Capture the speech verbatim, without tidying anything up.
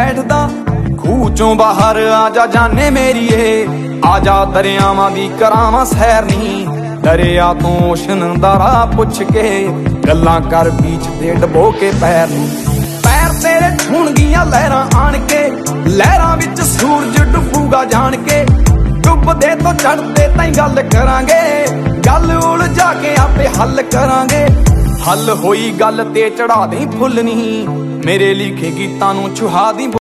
बैठदा। खूह चों बाहर आजा जाने मेरीए, आजा दरियावां दी करावां सैर नी। दरिया तो ओशन दा राह पुछ के, गल्लां कर बीच ते डबो के पैर नी। पैर तेरे छूणगियां लहरां आण के, लहरां विच सूरज डुबूगा जान के। डुबदे तो चढ़दे ताईं गल करांगे, गल उलझा के आपे हल करांगे। हल होई गल ते चढ़ा दी फुੱਲ नी, मेरे लिखे गीतां नूं छुहा दी।